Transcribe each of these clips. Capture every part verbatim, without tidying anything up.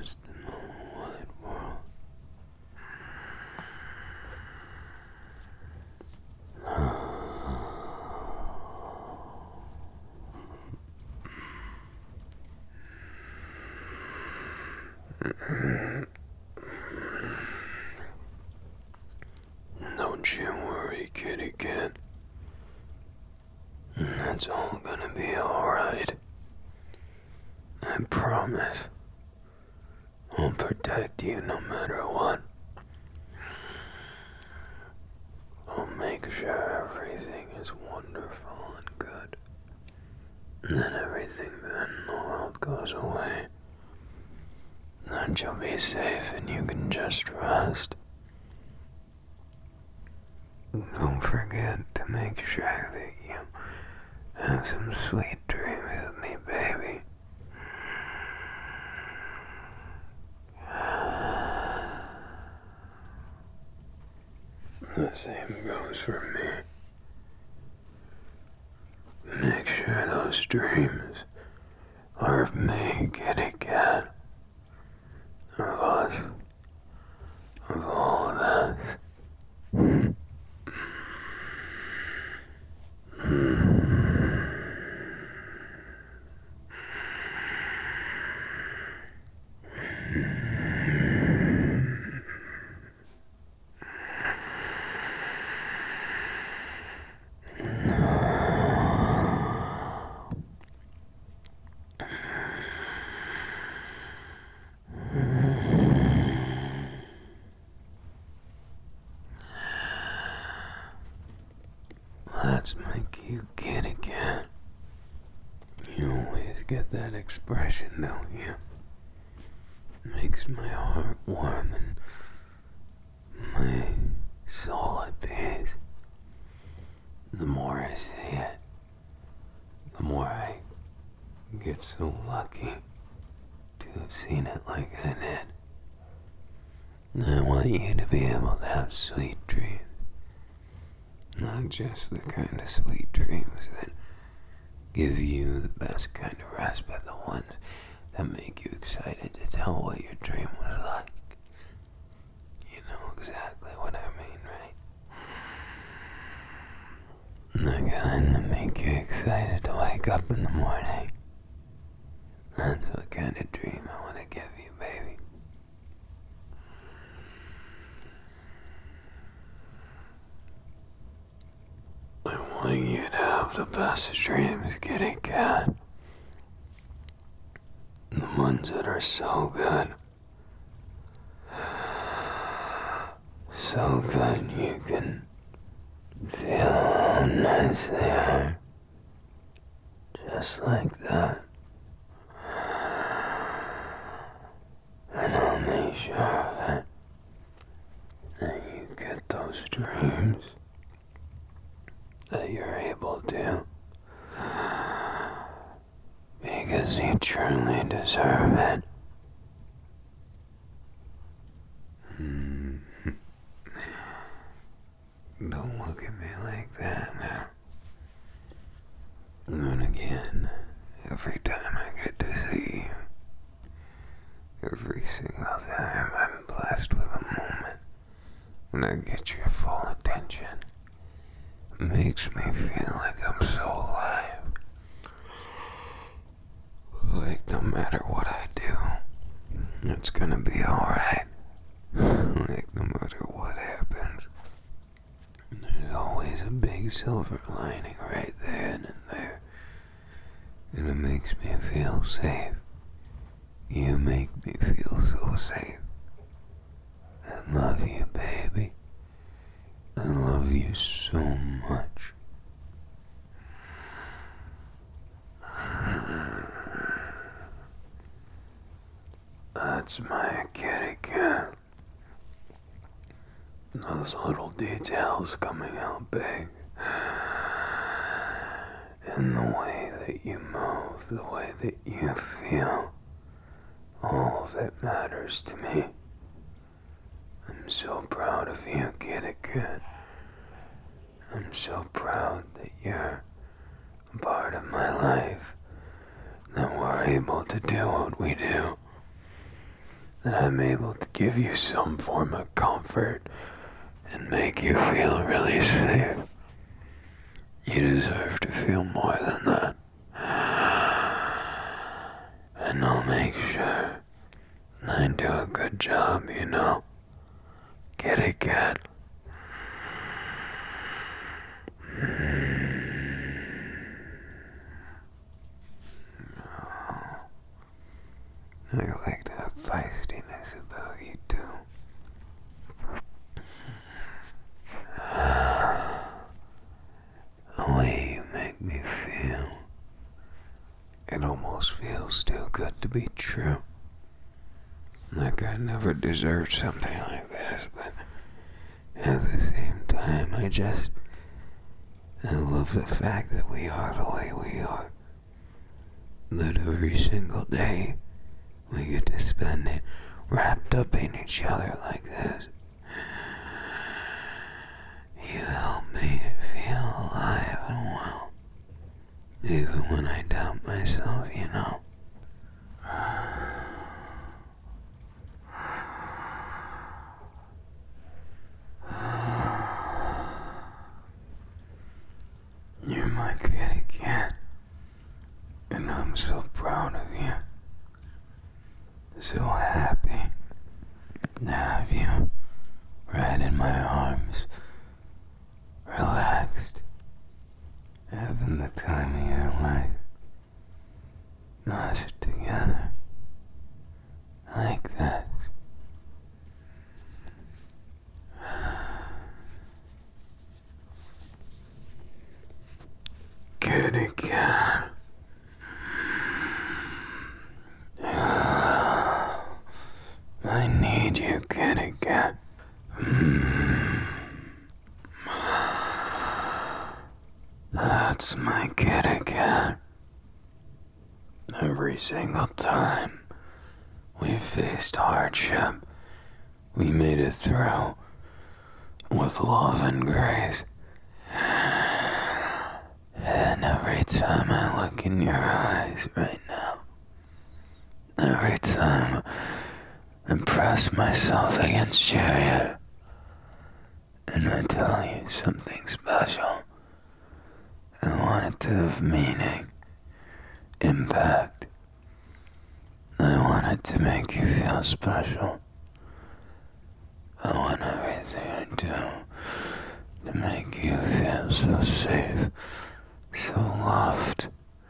best in the whole wide world. Don't you worry, kitty cat. That's all gonna be alright. I promise. I'll protect you no matter what. I'll make sure everything is wonderful and good. And then everything bad in the world goes away. Then you'll be safe and you can just rest. Don't forget to make sure that you have some sweet dreams with me, baby. The same goes for me. Make sure those dreams are of me, kitty cat. Of us. Of all of us. That's my cute kitty cat. You always get that expression, don't you? Makes my heart warm and my soul at peace. The more I see it, the more I get so lucky to have seen it like I did. I want you to be able to have sweet dreams. Not just the kind of sweet dreams that give you the best kind of rest, but the ones that make you excited to tell what your dream was like. You know exactly what I mean, right? The kind that make you excited to wake up in the morning. That's what kind of dream I want to give you, baby. I want you to have the best dreams, kitty cat. The ones that are so good. So good you can feel how nice they are. Just like that. And I'll make sure that, that you get those dreams. That you're able to, because you truly deserve it. Don't look at me like that now. And again, every time I get to see you, every single time I'm blessed with a moment when I get your full attention. Makes me feel like I'm so alive. Like no matter what I do, it's gonna be alright. Like no matter what happens, there's always a big silver lining right then and there. And it makes me feel safe. You make me feel so safe. I love you, baby. I love you so much. That's my kitty cat. Those little details coming out big. And the way that you move, the way that you feel. All of it matters to me. I'm so proud of you, kitty cat. I'm so proud that you're a part of my life, that we're able to do what we do. that I'm able to give you some form of comfort and make you feel really safe. You deserve to feel more than that. And I'll make sure I do a good job, you know. Kitty cat. I like that feistiness about you too. The way you make me feel. It almost feels too good to be true. Like I never deserved something like this, but at the same time, I just, I love the fact that we are the way we are. That every single day, we get to spend it wrapped up in each other like this. You help me to feel alive and well, even when I doubt myself, you know. You're my kitty cat, and I'm so proud of you. So happy to have you right in my arms, relaxed, having the time of your life, us together, like this. Kitty cat. I need you, kitty cat. That's my kitty cat. Every single time we faced hardship, we made it through with love and grace. And every time I look in your eyes right now, every time I press myself against your ear, and I tell you something special, I want it to have meaning, impact. I want it to make you feel special. I want everything I do to make you feel so safe, so loved.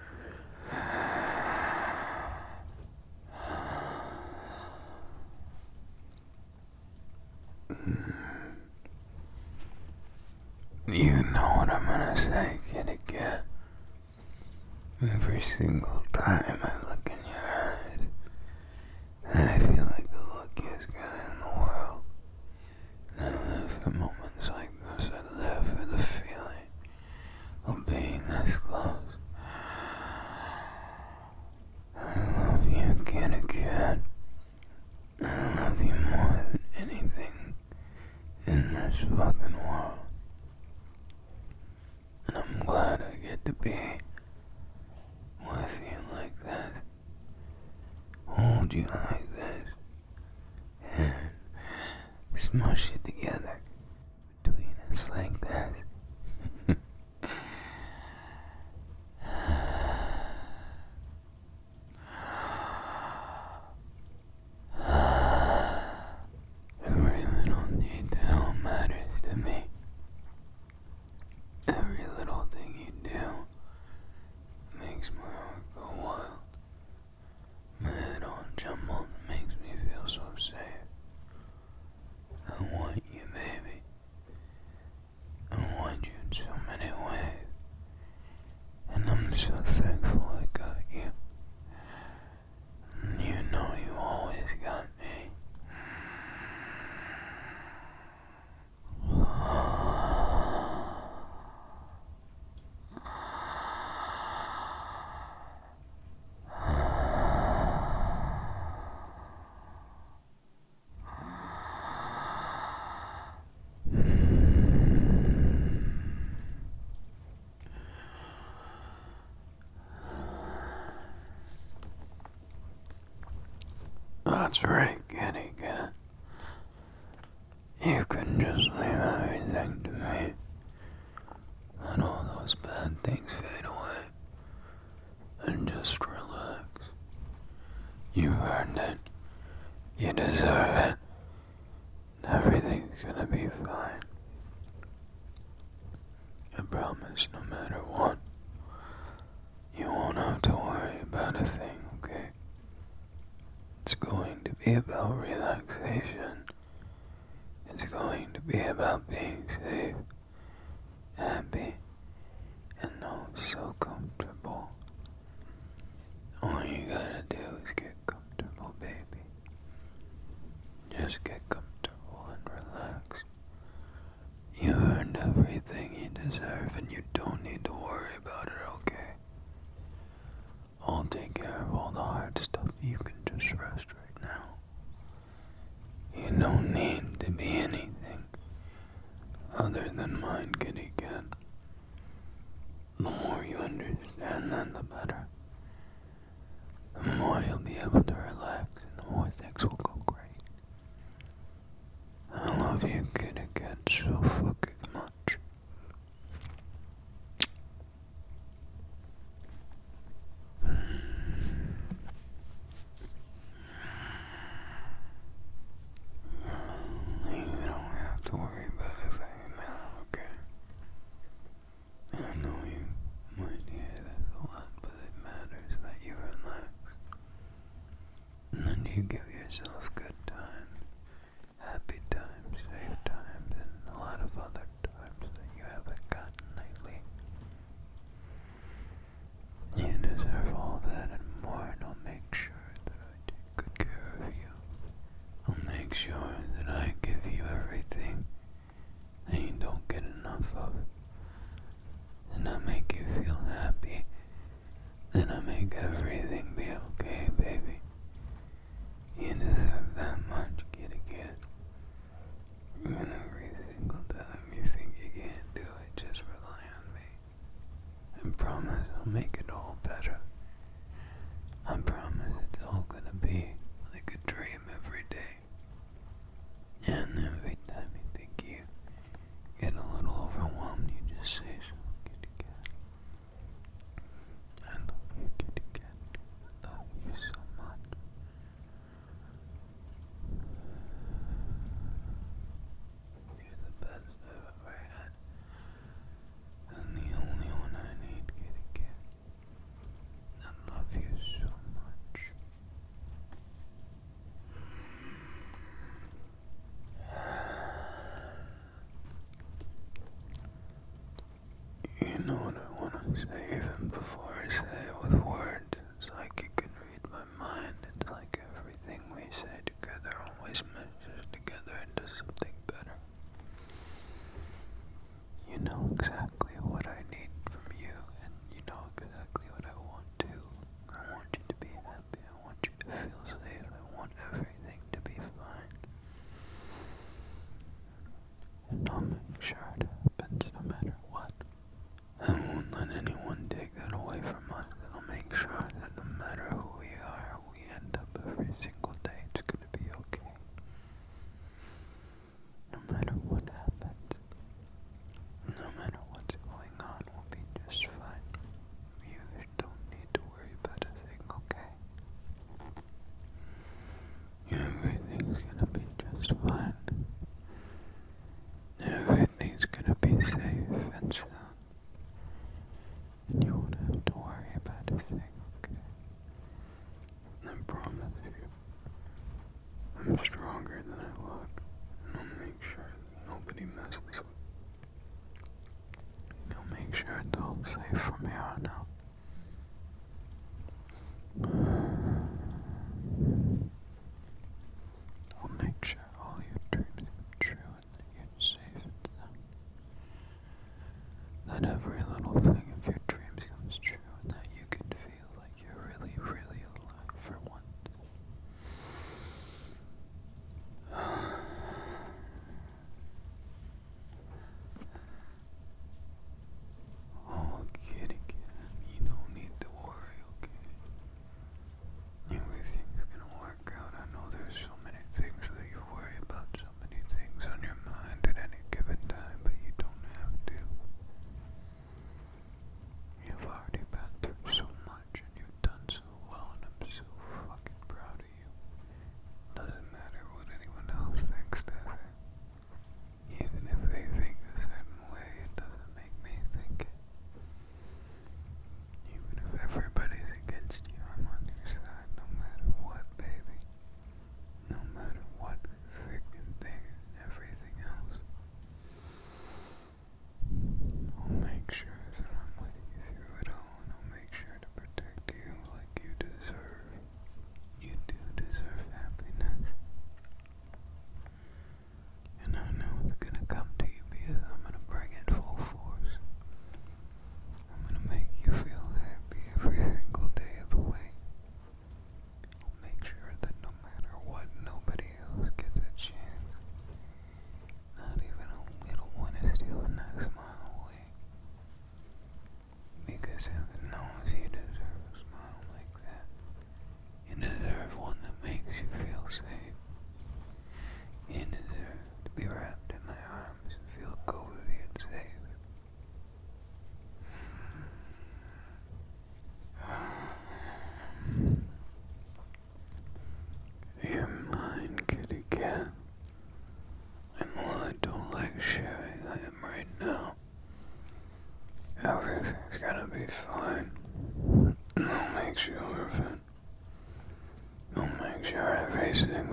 You know what I'm gonna say, kitty cat. Every single time I look in your eyes, I feel like the luckiest guy in the world. And I live for moments like this. I live for the feeling of being this close. I love you, kitty cat. I love you more than anything in this fucking world. And I'm glad I get to be with you like that. Hold you like this. And smush it together between us like this. Every little detail matters to me. Every little thing you do makes my heart go wild. My head all jumbled makes me feel so safe. I want you, baby. I want That's right, kitty cat. You can just leave everything to me. And all those bad things fade away. And just relax. You earned it. You deserve it. Everything's gonna be fine. I promise, no matter what, you won't have to worry about a thing, okay? It's going to be about relaxation. It's going to be about being safe, happy, and oh, so comfortable. All you gotta do is get comfortable, baby. Just get comfortable and relax. You earned everything you deserve, and you don't need to worry about it, okay? I'll take care of all the hard stuff. You can just rest right now. You don't need to be anything other than mine, kitty cat. The more you understand that, the better. The more you'll be able to relax, and the more things will go great. I love you, kitty cat, so fucking much. You don't have to worry about a thing now, okay? I know you might hear this a lot, but it matters that you relax. And then you give yourself good times, happy times, safe times, and a lot of other times that you haven't gotten lately. You deserve all that and more, and I'll make sure that I take good care of you. I'll make sure that I give you everything that you don't get enough of. And I make you feel happy. And I make everything be okay, baby. You deserve that much, kitty cat. And every single time you think you can't do it, just rely on me. I promise I'll make it all better. I promise it's all gonna be like a dream every day. And every time you think you get a little overwhelmed, you just say so, kitty cat. I love you, kitty cat. I love you so much. You're the best I've ever had. And the only one I need, kitty cat. I love you so much. You know what I want to say even before I say it with words. It's like you can read my mind. It's like everything we say together always meshes together into something better. You know exactly what I need from you, and you know exactly what I want too. I want you to be happy. I want you to feel safe. I want everything to be fine. And I'll make sure it happens no matter what. I won't let anyone take that away from us. And I'll make sure that no matter who we are, who we end up every single day, it's gonna be okay.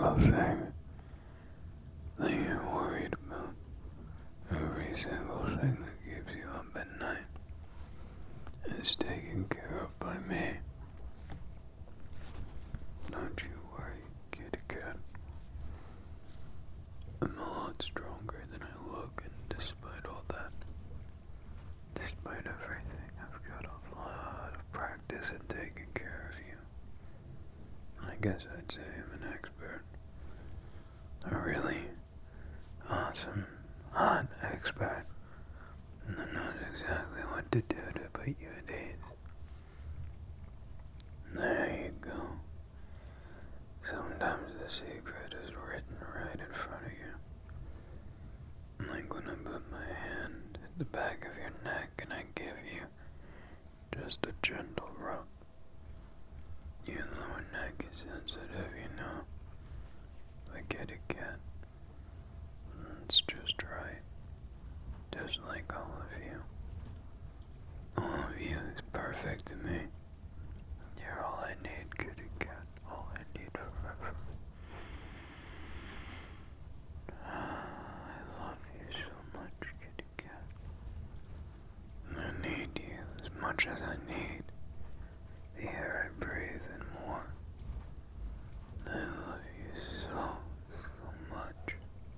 single thing that you're worried about, every single thing that keeps you up at night, is taken care of by me. Don't you worry, kitty cat. I'm a lot stronger than I look, and despite all that, despite everything, I've got a lot of practice in taking care of you. I guess I'd say I'm an expert. A really awesome, hot expert. And I know exactly what to do to put you at ease. There you go. Sometimes the secret is written right in front of you. Like when I put my hand at the back of your neck and I give you just a gentle rub. Your lower neck is sensitive, you know. The kitty cat. It's just right. Just like all of you. All of you is perfect to me. You're all I need, kitty cat. All I need forever. I love you so much, kitty cat. I need you as much as I need the air I breathe and more. I love you so, so much.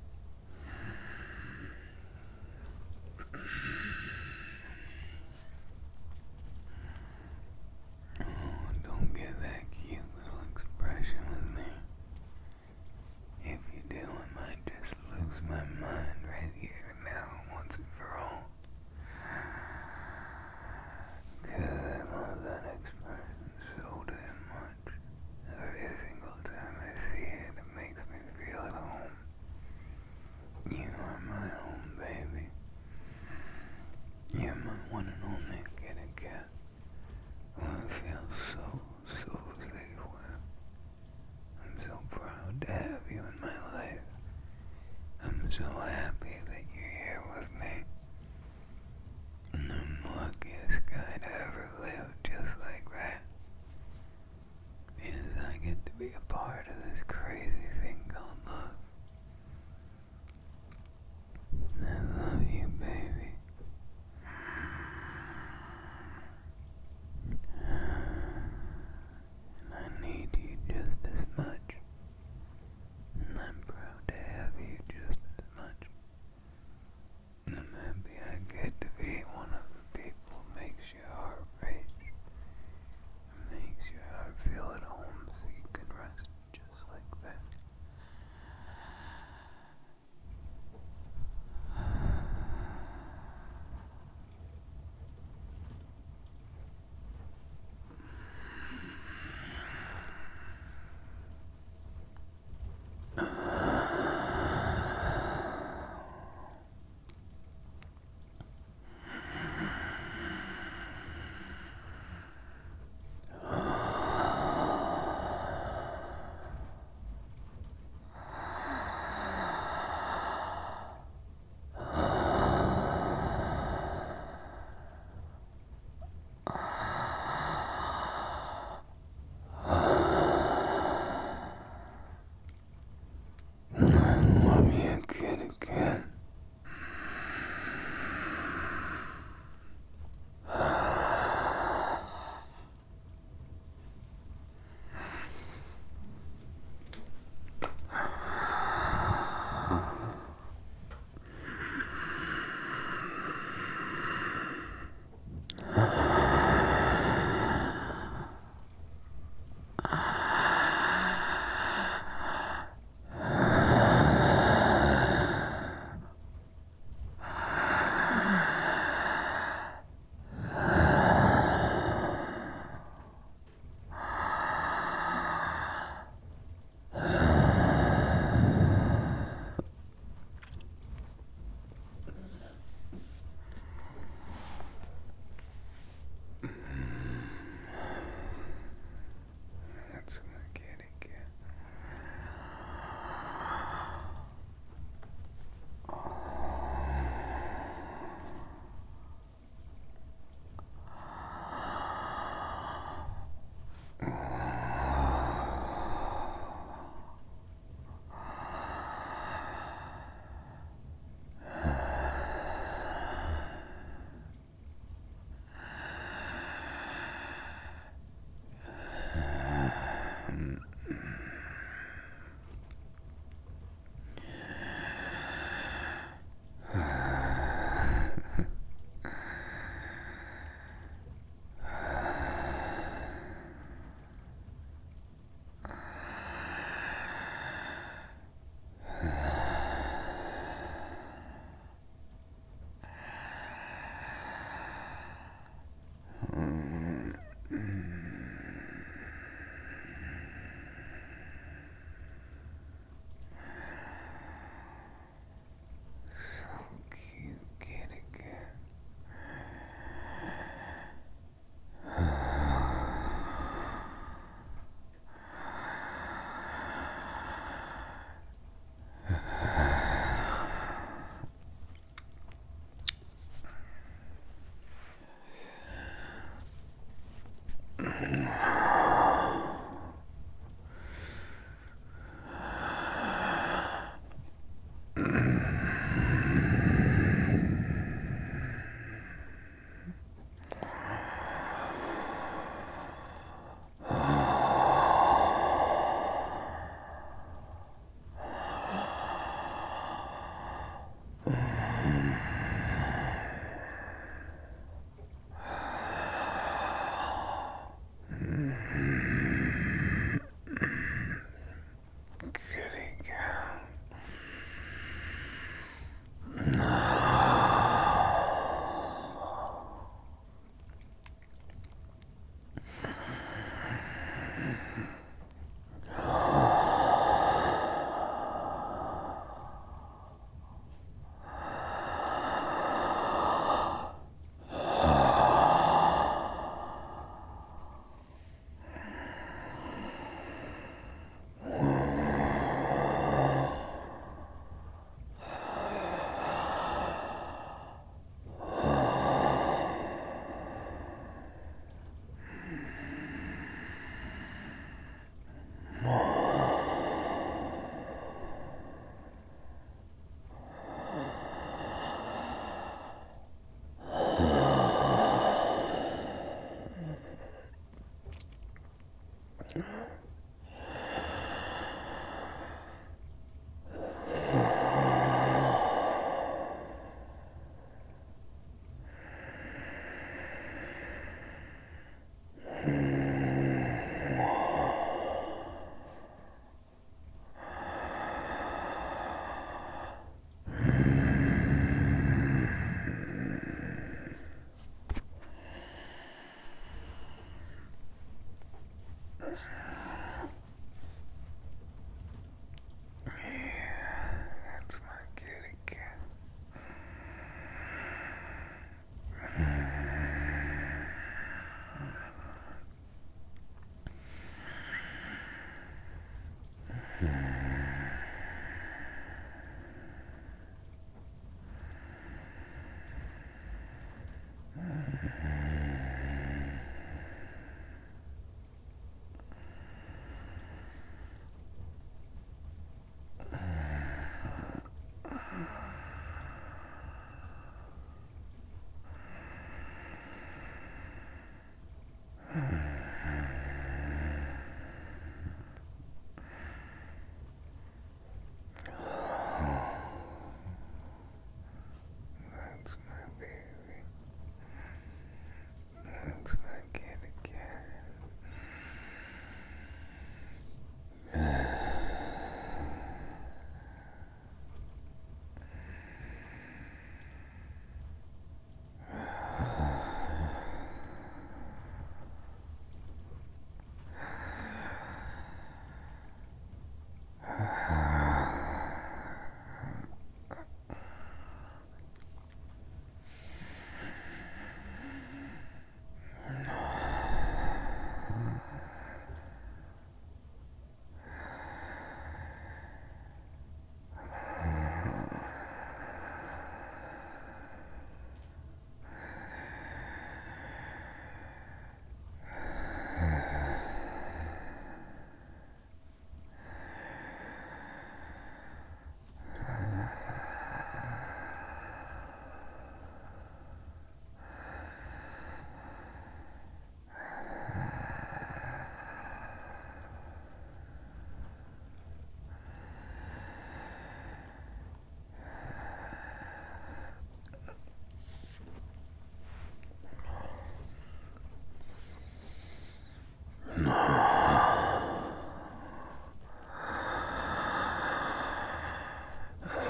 Oh, don't get that cute little expression with me. If you do, I might just lose my mind right here now, once and for all. 'Cause I love that expression so damn much. Every single time I see it, it makes me feel at home. You are my home, baby. You're my one and only kitty cat. Who I feel so, so safe with. I'm so proud to have you in my life. I'm so happy that you're here with me. And I'm the luckiest guy to ever live just like that. Because I get to be a part of this crazy thing called love. I love you, baby. And I need you just as much. And I'm proud to have you just as much.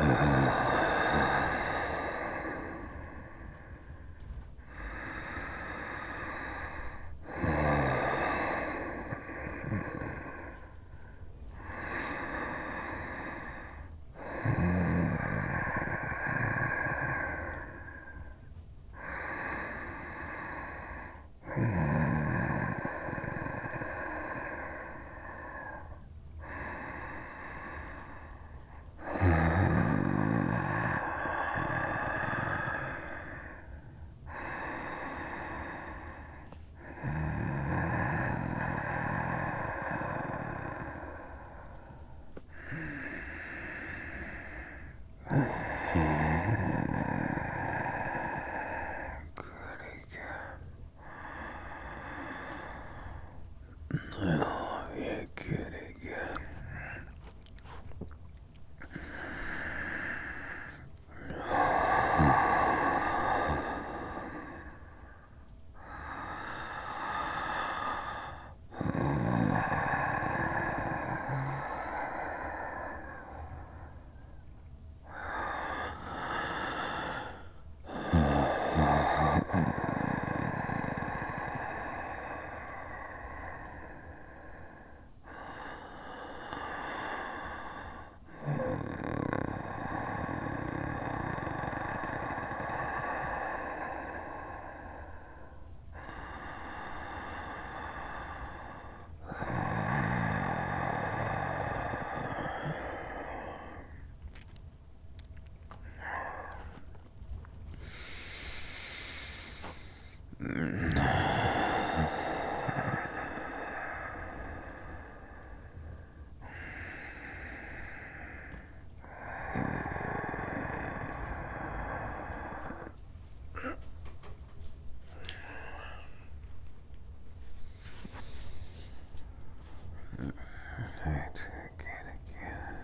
Oh, you good again. That's good again.